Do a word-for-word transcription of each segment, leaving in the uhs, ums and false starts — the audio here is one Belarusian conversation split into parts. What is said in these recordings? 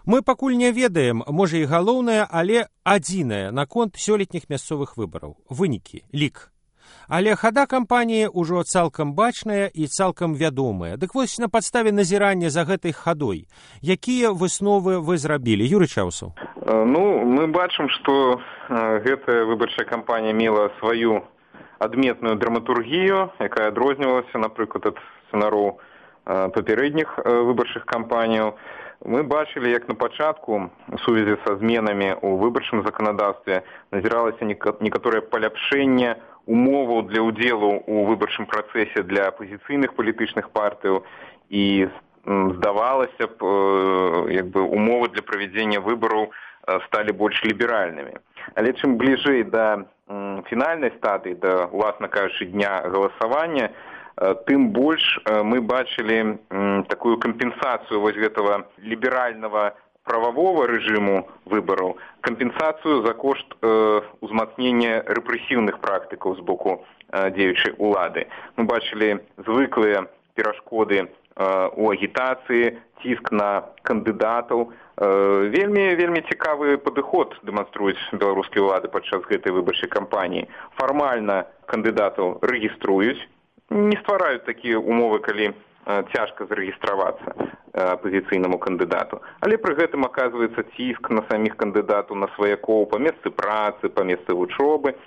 Мы пакуль не ведаем, можа і галоўнае, але адзінае наконт сёлетніх мясцовых выбараў. Вынікі, лік. Але хада кампаніі ўжо цалкам бачная і цалкам вядомая. Дык вось на падставе назірання за гэтай хадой, якія высновы вы зрабілі? Юрый Чаўсаў. Ну, мы бачым, што гэтая выбарчая кампанія мела сваю адметную драматургію, якая адрознівалася, напрыклад, ад сцэнароў папярэдніх выбарчых кампаніяў. Мы бачылі, як на пачатку у сувязі са зменамі ў выбарчым заканадаўстве назіралася некаторае паляпшэнне умоваў для ўдзелу ў выбарчым працэсе для апазіцыйных палітычных партыяў і здавалася б, як бы умовы для правядзення выбараў сталі больш ліберальнымі. Але чым бліжэй да фінальнай стадыі, да, уласна кажучы, дня галасавання, тым больш мы бачылі такую кампенсацыю вось гэтага ліберальнага правового рэжыму выбараў, кампенсацыю за кошт э, узмацнення рэпрэсіўных практыкаў з боку э, дзеючай улады. Мы бачылі звыклыя перашкоды э, у агітацыі, ціск на кандыдатаў. Э, вельмі, вельмі цікавы падыход дэманструюць беларускія ўлады падчас гэтай выбарчай кампаніі. Фармальна кандыдатаў рэгіструюць, не ствараюць такія умовы, калі цяжка зарэгістравацца апазіцыйнаму кандыдату. Але пры гэтым аказваецца ціск на саміх кандыдатаў, на сваякоў па месцы працы, па месцы вучобы.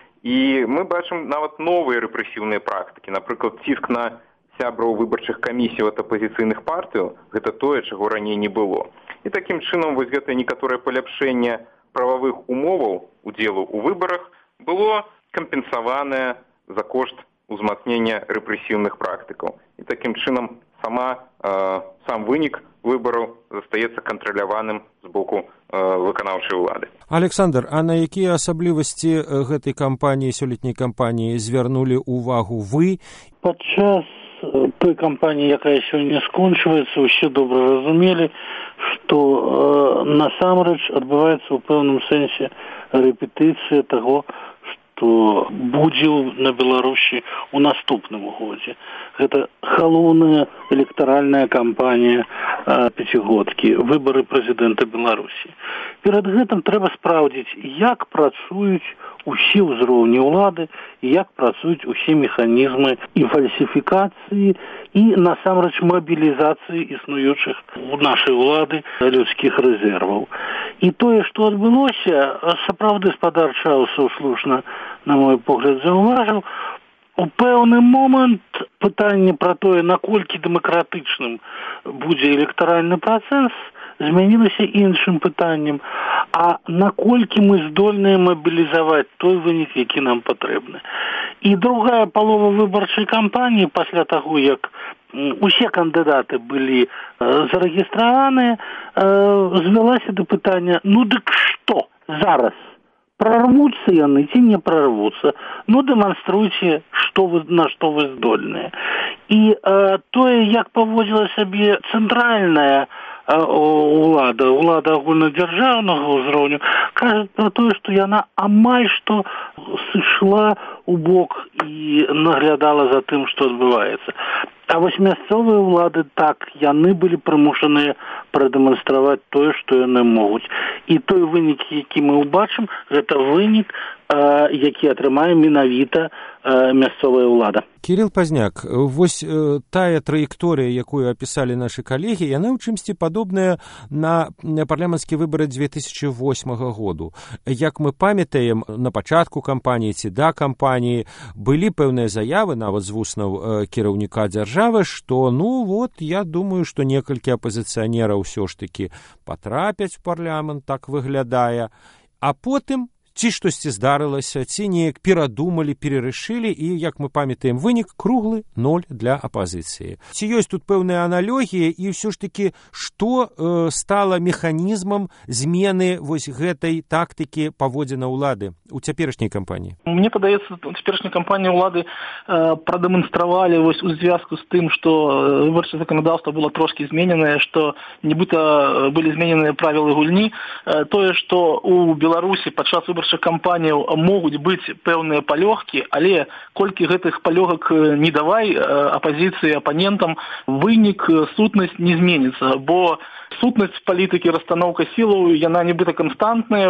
І мы бачым нават новыя рэпрэсіўныя практыкі. Напрыклад, ціск на сябраў выбарчых камісій ад апазіцыйных партыяў, гэта тое, чаго раней не было. І такім чынам вось гэтае некаторае паляпшэнне прававых умоваў удзелу ў выбарах было кампенсаванае за кошт узмацнення рэпрэсіўных практыкаў. І такім чынам сама, э, сам вынік выбараў застаецца кантраляваным з боку э, выканаўчай улады. Александр, а на якія асаблівасці гэтай кампаніі, сёлетняй кампаніі звярнулі ўвагу вы? Падчас той кампаніі, якая сёння скончваецца, усе добра разумелі, што э, насамрэч адбываецца ў пэўным сэнсе рэпетыцыя таго, што будзе на Беларусі ў наступным годзе. Гэта галоўная электаральная кампанія э, пяцігодкі, выбары прэзідэнта Беларусі. Перад гэтым трэба спраўдзіць, як працуюць усе ўзроўні ўлады і як працуюць усе механізмы і фальсіфікацыі і насамрэч мабілізацыі існуючых у нашай улады людскіх рэзерваў. І тое, што адбылося, сапраўды спадар Чаўсаў слушна, на мой погляд, заўважыў, у пэўны момант пытанне пра тое, наколькі дэмакратычным будзе электаральны працэс, змянілася іншым пытаннем, а наколькі мы здольныя мабілізаваць той вынік, які нам патрэбны. І другая палова выбарчай кампаніі, пасля таго, як усе кандыдаты былі э, зарэгістраваныя, э, звялася да пытання, ну дык што зараз? Прорвуцца яны ці не прорвуцца? Ну, дэманструйце, што вы, на што вы здольныя. І э, тое, як паводзіла сабе цэнтральная улада, улада агульнадзяржаўнага ўзроўню, кажа пра тое, што яна амаль што сышла у бок і наглядала за тым, што адбываецца. А вось мясцовыя ўлады так, яны былі прымушаныя прадэманстраваць тое, што яны могуць. І той вынік, які мы ўбачым, гэта вынік, э, які атрымае менавіта э, мясцовая ўлада. Кірыл Пазняк, вось э, тая траекторыя, якую апісалі нашы калегі, яна ў чымсьці падобная на парламенцкія выбары две тысячы восьмага году. Як мы памятаем, на пачатку кампаніі ці да кампаніі былі пэўныя заявы, нават з вуснаў э, кіраўніка дзяржавы, што, ну, вот, я думаю, што некалькі апазіцыянераў ўсё ж такі патрапяць у парламент, так выглядае, а потым ці штосьці здарылася, ці неяк перадумалі, перарашылі, і, як мы памятаем, вынік круглы ноль для апазіцыі. Ці ёсць тут пэўная аналогія, і ўсё ж такі, што э, стала механізмам змены вось гэтай тактыкі паводзіна ўлады у цяперашняй кампаніі? Мне падаецца, у цяперашняй кампаніі ўлады э, прадэманстравалі вось у звязку з тым, што выбарчае заканадаўства было трошкі змененае, што нібыта былі змененыя правілы гульні, э, тое, што у Беларусі падчас выбарчых выбарчых кампаніяў могуць быць пэўныя палёгкі, але колькі гэтых палёгак не давай апазіцыі апанентам, вынік, сутнасць не зменіцца, бо сутнасць палітыкі, расстаноўка сілаў, яна нібыта канстантная,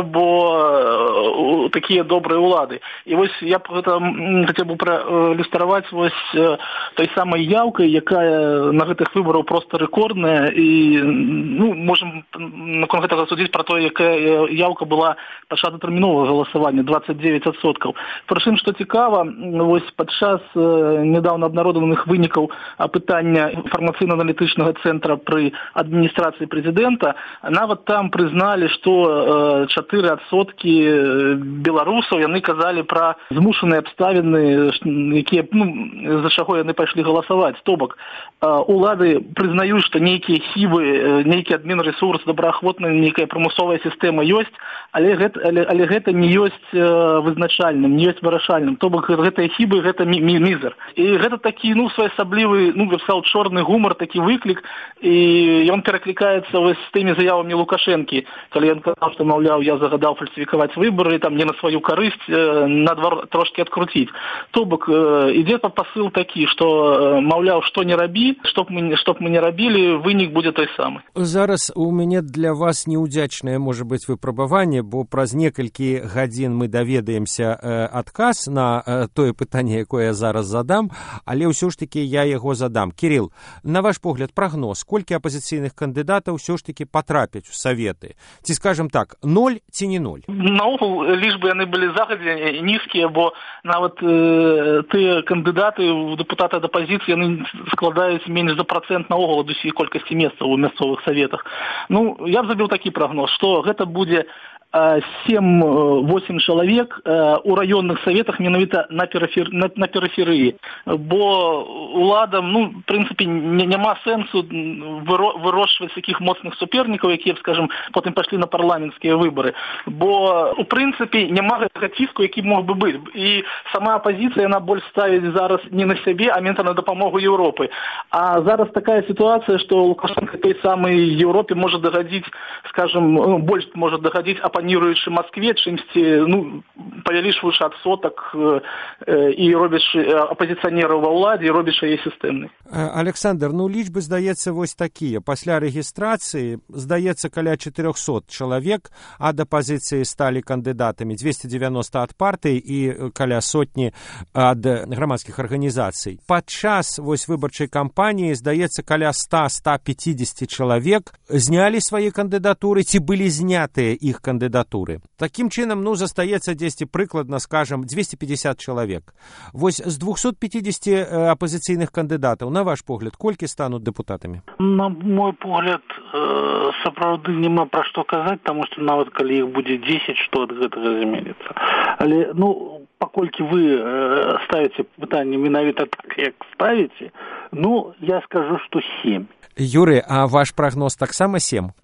бо такія добрыя ўлады. І вось я б гэта хацеў бы праілюстраваць вось той самай яўкай, якая на гэтых выбараў проста рэкордная, і ну, можам наконт гэтага судзіць пра тое, якая яўка была падчас датэрміновага галасавання, двадцать девять адсоткаў. Прычым, што цікава, вось падчас нядаўна абнародаваных вынікаў апытання інфармацыйна-аналітычнага цэнтра пры адміністрацыі президента, нават там признали, что чатыры адсоткі беларусаў, яны казалі пра змушаныя абставіны, якія, ну, за чаго яны пайшлі галасаваць. То бок, улады прызнаюць, што нейкія хібы, нейкі адмінрэсурс, добраахвотная нейкая прымусовая сістэма ёсць, але гэта, але, але гэта не ёсць вызначальным, не ёсць вырашальным. То бок, гэтыя хібы, гэта мізер. І гэта такі, ну, своеасаблівы, ну, я б сказаў, чорны гумар, такі выклік, і ён пераклікае вось з тымі заявамі Лукашэнкі, калі ён казаў, што, маўляў, я загадаў фальсіфікаваць выбары, там не на сваю карысць, надвар трошкі адкруціць. То бок, ідзе пасыл такі, што, маўляў, што не рабі, што б мы, што б мы не рабілі, вынік будзе той самы. Зараз у мяне для вас неудзячнае, можа быць, выпрабаванне, бо праз некалькі гадзін мы даведаемся э, адказ на э, тое пытанне, якое я зараз задам, але ўсё ж такі я яго задам. Кірыл, на ваш погляд, прагноз, колькі апазіцыйных кандыдатаў ўсё ж таки потрапяць у советы? Ці, скажем так, ноль ці не ноль? Наогул, лічбы яны былі загадзя нізкія, бо нават э, тыя кандыдаты ў дэпутата ад апазіцыі, яны складаюць менш за працэнт наогул ад усей колькасці месцаў у мясцовых советах. Ну, я б забіў такі прагноз, што гэта будзе семь-восемь чалавек у раённых советах менавіта на, перифер... на, на перыферыі, бо уладам, ну, в прынцыпе, няма сэнсу выро... вырошчваць такіх моцных супернікаў, якія, скажем, потым пайшлі на парламенцкія выбары, бо у прынцыпе няма гэтага ціску, які мог бы быць, і сама апазіцыя, яна больш ставіць зараз не на сябе, а менавіта на дапамогу Еўропы. А зараз такая сітуацыя, што Лукашенко той самай Еўропе можа дагадзіць, скажем, больш можа дагадзіць апаніруючы Москве, чымсьці, ну, павялічваючы адсотак э, і робячы апазіцыянераў ва ўладзе, і робячы яе сістэмнай. Александр, ну, лічбы, здаецца, вось такія. Пасля рэгістрацыі, здаецца, каля чатырохсот чалавек ад апазіцыі сталі кандыдатамі, двести девяносто ад партыі і каля сотні ад грамадскіх арганізацый. Падчас вось выбарчай кампаніі, здаецца, каля ста-ста пятьдесят чалавек знялі свае кандыдатуры, ці былі знятыя іх кандыдатуры. Таким чынам, ну, застаецца дзесьці прыкладна, скажем, двести пятьдесят чалавек. Вось з двухсот пятидесяти апозіцыйных кандыдатаў, на ваш погляд, колькі стануць дэпутатамі? На мой погляд, сапраўды няма пра што казаць, таму што нават калі іх будзе дзесяць, што ад гэтага зменіцца. Але, ну, паколькі вы ставіце пытанне менавіта так, як ставіце, ну, я скажу, што сем. Юрый, а ваш прагноз таксама сем?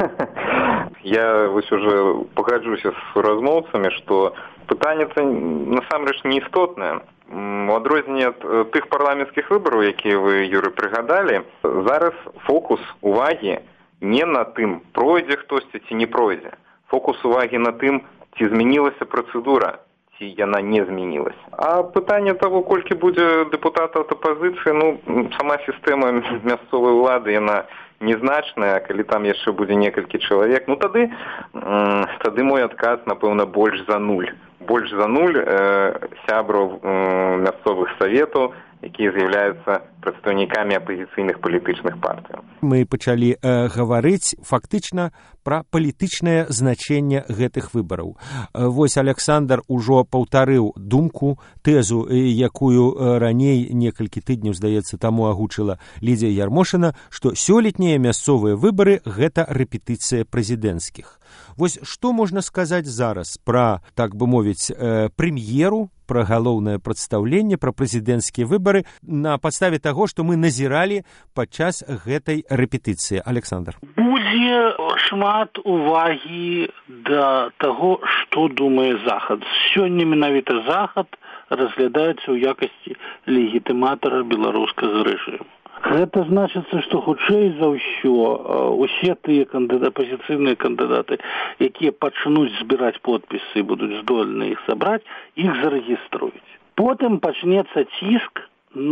Я вось уже пагаджуся з размоўцамі, што пытанне насамрэч не істотнае. У адрозненне ад тых парламенцкіх выбараў, якія вы, Юры, прыгадалі, зараз фокус увагі не на тым, пройдзе хтосьці ці не пройдзе. Фокус увагі на тым, ці змянілася працэдура, ці яна не змянілася. А пытанне таго, колькі будзе дэпутатаў ад апазіцыі, ну, сама сістэма мясцовай улады, яна незначная, калі там яшчэ будзе некалькі чалавек, ну тады, тады мой адказ, напэўна, больш за нуль. Больш за нуль э, сябраў э, мясцовых саветаў, якія з'яўляюцца прадстаўнікамі апазіцыйных палітычных партый. Мы пачалі э, гаварыць фактычна пра палітычнае значэнне гэтых выбараў. Э, вось Александр ужо паўтарыў думку, тэзу, э, якую э, раней некалькі тыдняў, здаецца, таму агучыла Лідзія Ярмошына, што сёлетнія мясцовыя выбары – гэта рэпетыцыя прэзідэнцкіх. Вось што можна сказаць зараз пра, так бы мовіць, э, прэм'еру, пра галоўнае прадстаўленне, пра прэзідэнцкія выбары на падставе таго, што мы назіралі падчас гэтай рэпетыцыі. Александр. Будзе шмат увагі да таго, што думае Захад. Сёння менавіта Захад разглядаецца ў якасці легітыматара беларускага рэжыму. Гэта значыцца, што хутчэй за ўсё усе тыя кандыдаты, апазіцыйныя кандыдаты, якія пачнуць збіраць подпісы і будуць здольны іх сабраць, іх зарэгіструюць. Потым пачнецца ціск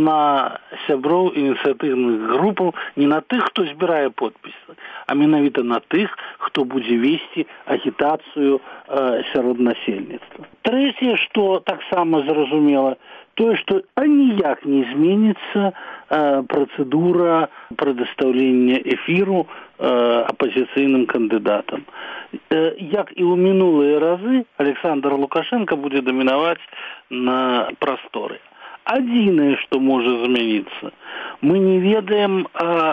на сяброў ініцыятыўных групаў не на тых, хто збірае подпісы, а менавіта на тых, хто будзе весці агітацыю э, сярод насельніцтва. Трэцяе, што таксама зразумела, тое, што аніяк не зменіцца э, працэдура прадастаўлення эфіру э, апазіцыйным кандыдатам. Э, як і ў мінулыя разы, Александр Лукашенко будзе дамінаваць на прасторы. Адзінае, што можа змяніцца, мы не ведаем, а,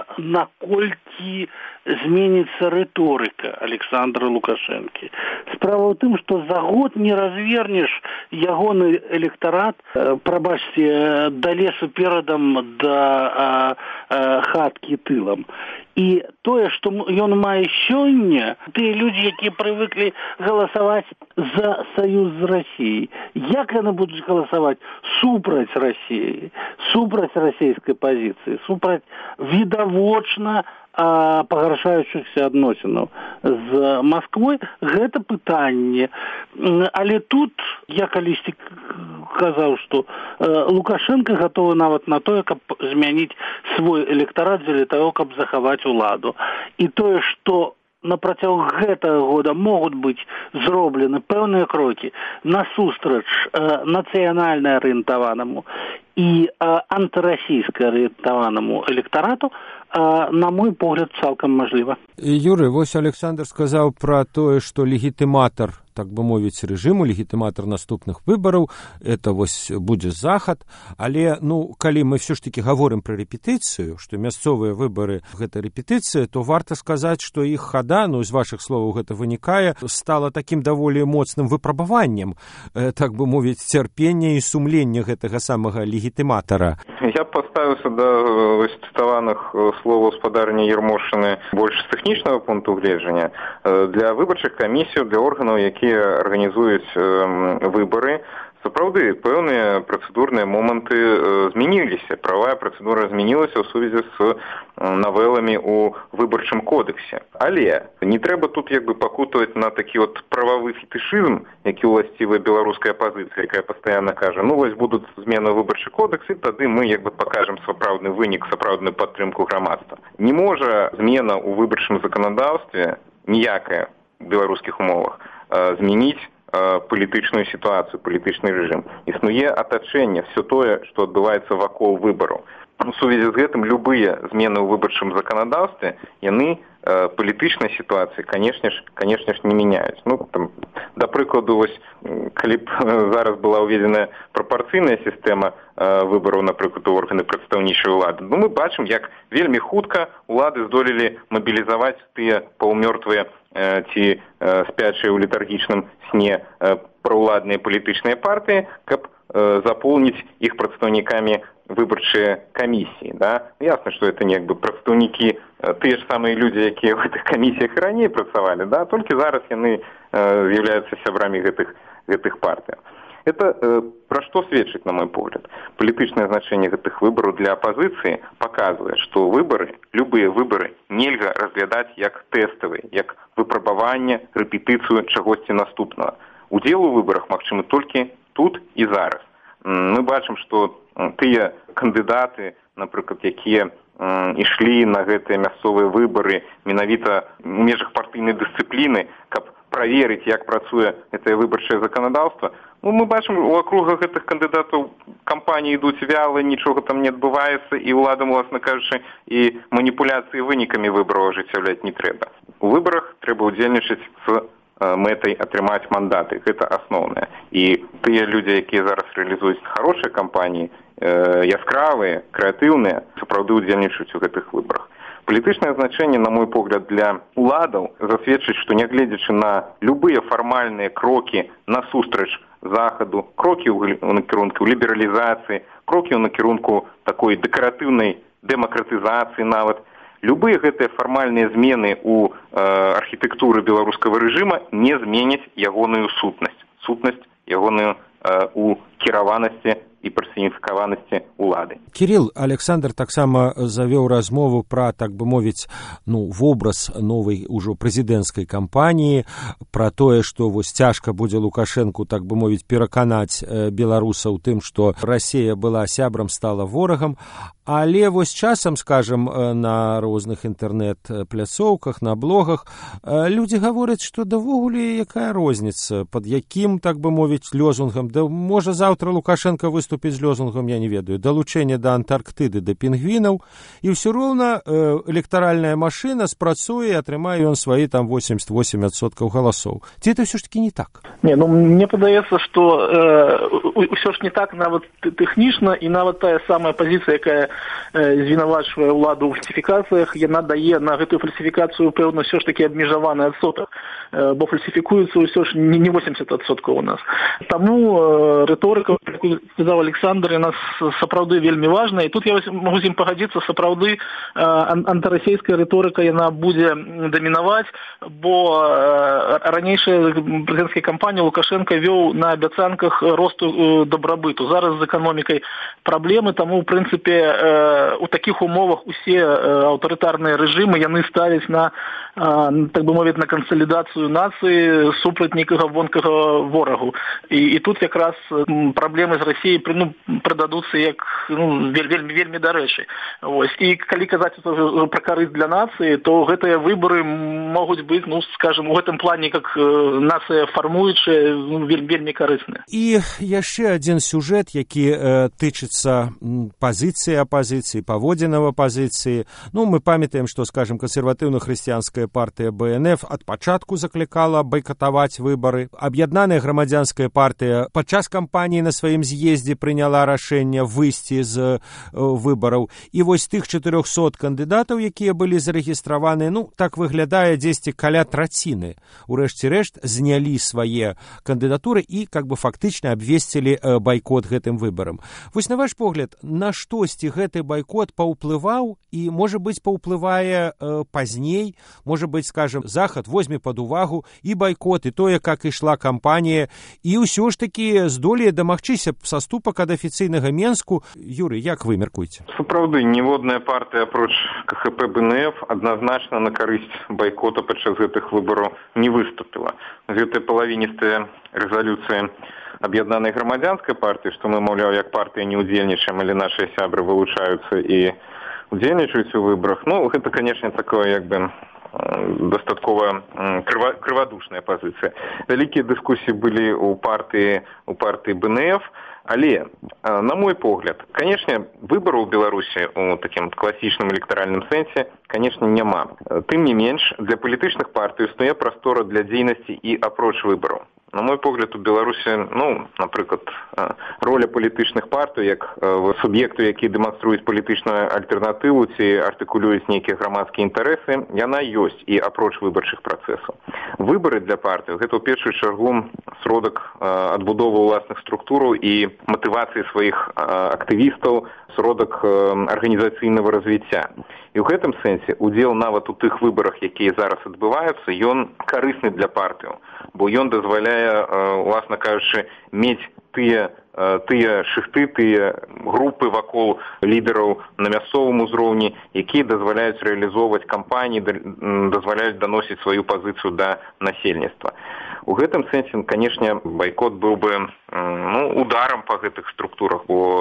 наколькі зменіцца рыторыка Александра Лукашэнкі. Справа ў тым, што за год не развернеш ягоны электарат, прабачце, да лесу перадам, да а, а, хаткі тылам. І тое, што ён мае сёння, тыя людзі, якія прывыклі галасаваць за саюз з Расіяй, як яны будуць галасаваць супраць Расіі, супраць расійскай пазіцыі, супраць відавочна а, пагаршаючыхся адносінаў з Масквой, гэта пытанне. Але тут, я калісьці казаў, што э, Лукашенко гатовы нават на тое, каб змяніць свой электарат дзеля таго, каб захаваць уладу. І тое, што на працягу гэтага года могуць быць зроблены пэўныя крокі насустрач э, нацыянальна арыентаванаму і э, антырасійска арыентаванаму электарату, э, на мой погляд, цалкам мажліва. Юрый, вось Александр сказаў пра тое, што легітыматар, так бы мовіць, рэжыму, легітыматар наступных выбараў, это вось будзе захад, але, ну, калі мы все ж таки гаворым пра рэпетыцыю, што мясцовыя выбары гэта рэпетыцыя, то варта сказаць, што іх хада, ну, з вашых словаў гэта вынікае, стала такім даволі моцным выпрабаваннем, э, так бы мовіць, цярпення і сумлення гэтага самага легітыматара. Я поставіўся да цытаваных словаў спадарні Ермошыны больш з тэхнічнага пункту гледжання. Для выбарчых камісій, для органаў, якія арганізуюць выбары, сапраўды пэўныя працэдурныя моманты змяніліся. Правая працэдура змянілася ў сувязі з навеламі ў выбарчым кодексе. Але не трэба тут як бы пакутаваць на такі от прававы фетышызм, які ўласцівая беларуская апазіцыя, якая пастаянна кажа, ну вось будуць змены выбарчы кодекс, і тады мы як бы пакажам сапраўдны вынік, сапраўдную падтрымку грамадства. Не можа змена ў выбарчым заканадаўстве ніякая ў беларускіх умовах змяніць палітычную сітуацыю, палітычны рэжым. Існуе атачэнне, все тое, што адбываецца вакол выбараў. У сувязі з гэтым любыя змены ў выбарчым заканадаўстве, яны э, палітычнай сітуацыі, канешне ж, канешне ж, не мяняюць. Ну, там, да прыкладу, вось, калі б зараз была ўведзеная прапарцыйная сістэма э, выбараў, напрыклад, у органы прадстаўнічай улады, ну, мы бачым, як вельмі хутка улады здолелі мабілізаваць тыя паўмёртвыя э, ці э, спячыя ў летаргічным сне э, праўладныя палітычныя партыі, каб э, запоўніць іх прадстаўнікамі выбарчыя камісіі. Да? Ясна, што это не як бы прадстаўнікі, тыя ж самыя людзі, якія ў гэтых камісіях і раней працавалі, да? Толькі зараз яны э, з'яўляюцца сябрамі гэтых, гэтых партый. Это э, пра што сведчыць, на мой погляд? Палітычнае значэнне гэтых выбараў для апазіцыі паказвае, што выбары, любыя выбары нельга разглядаць як тэставыя, як выпрабаванне, рэпетыцыю чагосьці наступнага. Удзел у выбарах магчымы толькі тут і зараз. Мы бачым, што тыя кандыдаты, напрыклад, якія ішлі на гэтыя мясцовыя выбары менавіта ў межах партыйнай дысцыпліны, каб праверыць, як працуе гэтае выбарчае заканадаўства, ну, мы бачым, у акругах гэтых кандыдатаў кампаніі ідуць вялы, нічога там не адбываецца, і ўладам, уласна кажучы, і маніпуляцыі вынікамі выбараў ажыццяўляць не трэба. У выбарах трэба ўдзельнічаць з мэтай атрымаць мандаты. Гэта асноўнае. І тыя людзі, якія зараз рэалізуюць хорошыя кампаніі, э, яскравыя, крэатыўныя, сапраўды ўдзельнічаюць у гэтых выбарах. Палітычнае значэнне, на мой погляд, для уладаў засведчыць, што нягледзячы на любыя фармальныя крокі насустрач захаду, крокі ў накірунку лібералізацыі, крокі ў накірунку такой дэкаратыўнай дэмакратызацыі нават, любые гэтыя фармальныя змены ў э, архітэктуры беларускага рэжыма не зменяць ягоную сутнасць, сутнасць ягоную э, у кіраванасці і персаніфікаванасці ўлады. Кирилл, Александр таксама завёў размову пра, так бы мовіць, ну, вобраз новай ужо прэзідэнцкай кампаніі, пра тое, што вось цяжка будзе Лукашэнку, так бы мовіць, пераканаць беларусаў тым, што Расія была сябрам, стала ворагам, але вось часам, скажам, на розных інтэрнэт-пляцоўках, на блогах, людзі гавораць, што давогуле якая розніца, пад якім, так бы мовіць, лёзунгам, да можа заўтра Лукашенко выступіць з лёзунгам, я не ведаю, далучэнне да Антарктыды, да пінгвінаў, і ўсё роўна электаральная машына спрацуе, і атрымае ён свае там восемьдесят восемь адсоткаў галасоў. Ці это ўсё ж таки не так? Не, ну мне падаецца, што э, ўсё ж не так нават тэхнічна, і нават тая самая пазіцыя, якая звінавачвае ўладу ў фальсіфікацыях, яна дае на гэтую фальсіфікацыю пэўна ўсё ж такі абмежаваны адсотак, бо фальсіфікуецца ўсё ж не восемьдесят адсоткаў у нас. Таму рыторыка, як сказаў Александр, яна сапраўды вельмі важная, і тут я магу з ім пагадзіцца, сапраўды антырасійская рыторыка яна будзе дамінаваць, бо ранейшая прэзідэнцкая кампанія Лукашенко вёў на абяцанках росту дабрабыту. Зараз з эканомікай праблемы, таму, ў прынцыпе, у такіх умовах усе аўтарытарныя рэжымы яны ставяць на, так бы мовіць, на кансалідацыю нацыі супраць нейкага вонкага ворагу. І, і тут якраз праблемы з Расіяй ну, прыдадуцца як ну, вельмі, вельмі дарэчы. Ось. І калі казаць пра карысць для нацыі, то гэтыя выбары могуць быць, ну, скажем, у гэтым плане как нацыя фармуючая, ну, вельмі, вельмі карысныя. І яшчэ адзін сюжэт, які э, тычыцца пазіцыі апазіцыі, паводзінаў апазіцыі. Ну, мы памятаем, што, скажем, кансерватыўна-хрысціянская партыя бэ эн эф ад пачатку заклікала байкатаваць выбары. Аб'яднаная грамадзянская партыя падчас кампаніі на сваім з'ездзе прыняла рашэнне выйсці з э, выбараў. І вось тых чатырохсот кандыдатаў, якія былі зарэгістраваны, ну, так выглядае дзесьці каля траціны. Урэшце рэшт знялі свае кандыдатуры і, как бы, фактычна абвесцілі э, байкот гэтым выбарам. Вось на ваш погляд, на штосьці гэты байкот паўплываў і, можа быць, паўплывае э, пазней, можа быць, скажем, Захад возьме пад увагу і байкот, і тое, как ішла кампанія, і ўсё ж такі здолее дамагчыся саступак ад афіцыйнага Менску. Юрый, як вы мяркуеце? Сапраўды, ніводная партыя, апроч ка ха пэ бэ эн эф, адназначна на карысць байкота падчас гэтых выбараў не выступіла. Гэтая палавіністая рэзалюцыя аб'яднанай грамадзянскай партыі, што мы, маўляў, як партыя не ўдзельнічаем, але нашыя сябры вылучаюцца і удзельнічаюць у выбарах. Ну, гэта, канешне, такое, як бы, дастаткова крыва, крывадушная пазіцыя. Вялікія дыскусіі былі ў партыі, у партыі бэ эн эф, але, на мой погляд, канешне, выбараў у Беларусі у такім класічным электаральным сэнсе, канешне, няма. Тым не менш, для палітычных партый існуе прастора для дзейнасці і апроч выбараў. На мой погляд, у Беларусі, ну, напрыклад, роля палітычных партый як суб'екту, які дэманструюць палітычную альтэрнатыву ці артыкулююць нейкія грамадскія інтарэсы, яна ёсць і апроч выбарчых працэсаў. Выбары для партый гэта ў першую чаргу сродак адбудовы ўласных структураў і матывацыі сваіх актывістаў, сродак арганізацыйнага развіцця. І ў гэтым сэнсе удзел нават у тых выбарах, якія зараз адбываюцца, ён карысны для партыяў, бо ён дазваляе, уласна кажучы, мець тыя тыя шыхты, тыя групы вакол лідараў на мясцовым узроўні, якія дазваляюць рэалізоўваць кампаніі, дазваляюць даносіць сваю пазіцыю да насельніцтва. У гэтым сэнсе, канешне, байкот быў бы ну, ударам па гэтых структурах,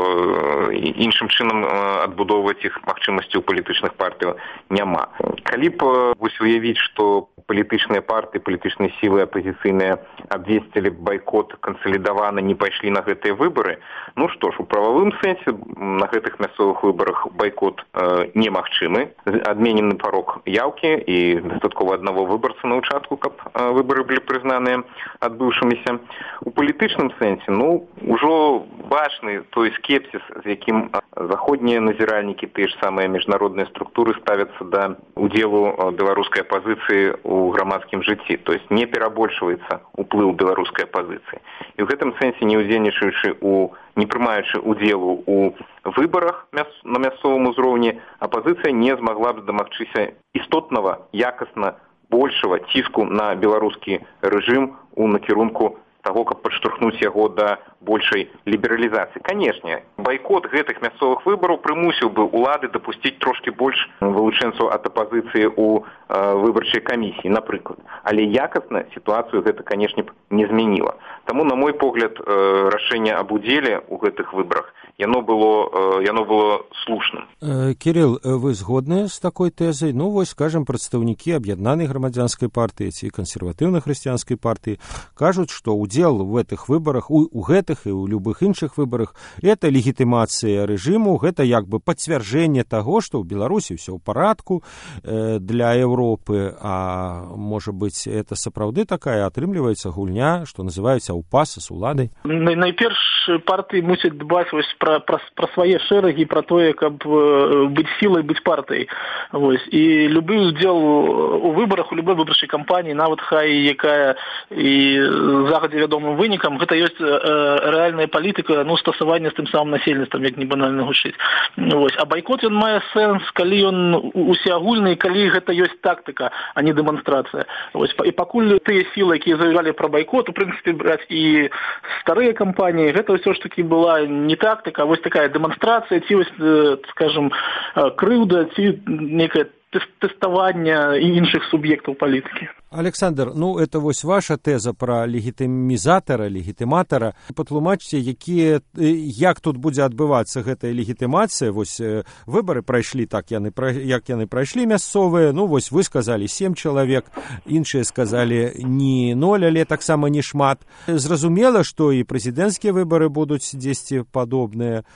бо іншым чынам адбудоўваць іх магчымасці ў палітычных партыяў няма. Калі б вось уявіць, што палітычныя партыі, палітычныя сілы апазіцыйныя абвесцілі байкот кансалідавана, не пайшлі на гэтыя выбары, ну што ж, у прававым сэнсе на гэтых мясцовых выбарах байкот э, немагчымы, адменены парог яўкі і дастаткова аднаго выбарца на ўчастку, каб э, выбары былі прызнаныя адбыўшымися. У палітычным сэнсе, ну, ужо бачны той скепсіс, з якім заходнія назіральнікі, тыя ж самыя міжнародныя структуры ставяцца да удзелу беларускай апазіцыі ў грамадскім жыцці. То есть не перабольшваецца уплыў беларускай апазіцыі. І ў гэтым сэнсе, не ўдзельнічаючы у, не прымаючы удзелу у выбарах на мясцовым узроўні, апазіцыя не змагла б дамагчыся істотнага, якасна большего ціску на беларускі рэжым у накірунку таго, каб падштурхнуць яго да большай лібералізацыі. Канешне, байкот гэтых мясцовых выбараў прымусіў бы ўлады дапусціць трошкі больш вылучэнцаў ад апазіцыі ў выбарчай камісіі, напрыклад. Але якасна сітуацыю гэта, канешне, не змяніла. Таму, на мой погляд, рашэнне аб удзеле ў гэтых выбарах яно было, яно было слушным. Кирилл, вы згодныя з такой тэзай? Ну, вось, скажем, прадстаўнікі аб'яднанай грамадзянскай партыі ці кансерватыўна-хрысціянскай партыі кажуць, што удзел в гэтых выбарах, у, у гэтых і ў любых іншых выбарах, это легітымацыя рэжыму, гэта як бы пацвярджэнне таго, што ў Беларусі ўсё ў парадку э, для Еўропы, а можа быць, это сапраўды такая атрымліваецца гульня, што называецца упаса з уладай? Найперш партыі мусяць дбаць вось пра, пра, пра свае шэрагі, пра тое, каб быць сілай, быць партыяй. Вось. І любы удзел у выбарах, у любой выбарчай кампаніі, нават хай якая і загадзя вядомым вынікам, гэта ёсць э, рэальная палітыка, ну, стасавання з тым самым насельніцтвам, як не банальна гучыць. Вось. А байкот ён мае сэнс, калі ён усеагульны, калі гэта ёсць тактыка, а не дэманстрацыя. Вось. І пакуль тыя сілы, якія заявлялі пра байкот, у прынцыпе, браць і старыя кампаніі, гэта ўсё ж такі была не тактыка, а вось такая дэманстрацыя, ці вось, скажем, крыўда, ці некае тэставання іншых суб'ектаў палітыкі. Александр, ну, это вось ваша тэза пра легітымізатара, легітыматара. Патлумачце, якія, як тут будзе адбывацца гэтая легітымацыя. Вось выбары прайшлі так, яны, як яны прайшлі мясцовыя. Ну, вось вы сказалі сем чалавек, іншыя сказалі не ноль, але таксама не шмат. Зразумела, што і прэзідэнцкія выбары будуць дзесьці падобныя.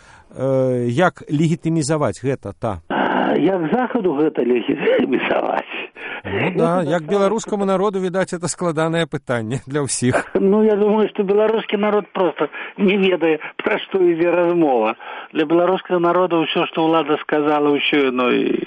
Як легітымізаваць гэта, та? Як захаду гэта легітымізаваць? Ну да, як беларускаму народу, відаць, это складанае пытанне для ўсіх. Ну, я думаю, што беларускі народ проста не ведае, пра што ідзе размова. Для беларускага народа ўсё, што ўлада сказала, ўсё яно і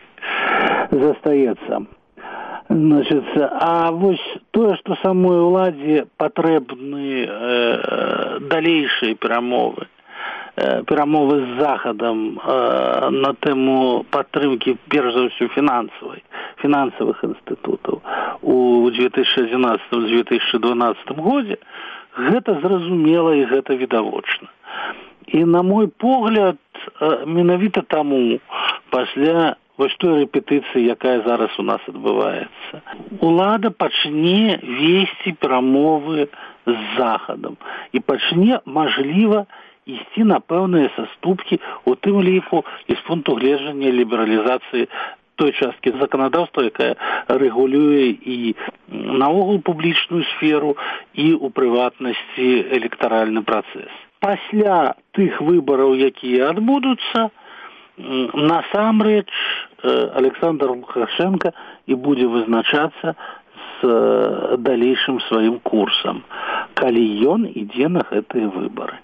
застаецца. Значит, а вось тое, што самой уладзе патрэбны э, далейшыя перамовы, перамовы з захадам э, на тэму падтрымкі, перш за ўсё, фінансавай, фінансавых інстытутаў у две тысячи адзінаццатым - две тысячи дванаццатым годзе, гэта зразумела і гэта відавочна. І, на мой погляд, э, менавіта таму, пасля вось той рэпетыцыі, якая зараз у нас адбываецца, улада пачне весці перамовы з захадам і пачне, мажліва, ісці на пэўныя саступкі, у тым ліку і з пункту гледжання лібералізацыі той часткі заканадаўства, якая рэгулюе і наогул публічную сферу, і ў прыватнасці электаральны працэс. Пасля тых выбараў, якія адбудуцца, насамрэч Александр Лукашенко і будзе вызначацца з далейшым сваім курсам, калі ён ідзе на гэтыя выбары.